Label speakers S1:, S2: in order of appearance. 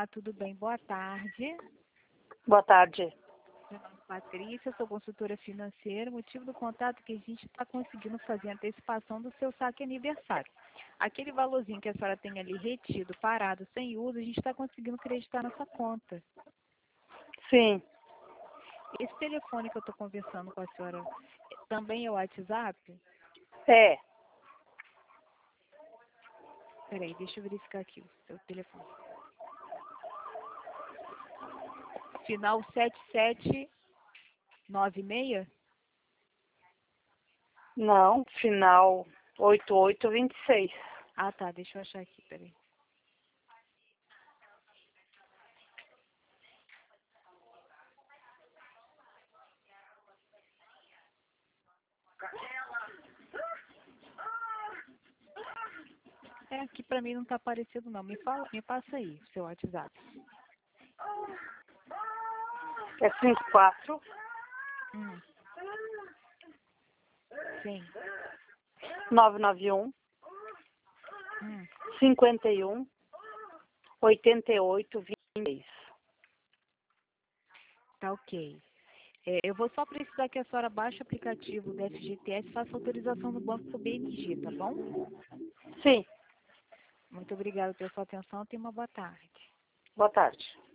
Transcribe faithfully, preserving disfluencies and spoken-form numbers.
S1: Olá, tudo bem? Boa tarde.
S2: Boa tarde.
S1: Meu nome é Patrícia, sou consultora financeira. O motivo do contato é que a gente está conseguindo fazer a antecipação do seu saque aniversário. Aquele valorzinho que a senhora tem ali retido, parado, sem uso, a gente está conseguindo creditar na sua conta.
S2: Sim.
S1: Esse telefone que eu estou conversando com a senhora também é o WhatsApp?
S2: É.
S1: Peraí, deixa eu verificar aqui o seu telefone. Final sete sete nove seis?
S2: Não, final oito oito dois seis.
S1: Ah, tá, deixa eu achar aqui, peraí. É, aqui pra mim não tá aparecendo não. Me fala, me passa aí o seu WhatsApp.
S2: É cinco quatro
S1: Hum. Sim.
S2: nove nove um
S1: Hum.
S2: cinquenta e um oitenta e oito vinte e seis.
S1: Tá ok. É, eu vou só precisar que a senhora baixe o aplicativo do F G T S e faça autorização no banco com o B M G, tá bom?
S2: Sim.
S1: Muito obrigada pela sua atenção. Tenha uma boa tarde.
S2: Boa tarde.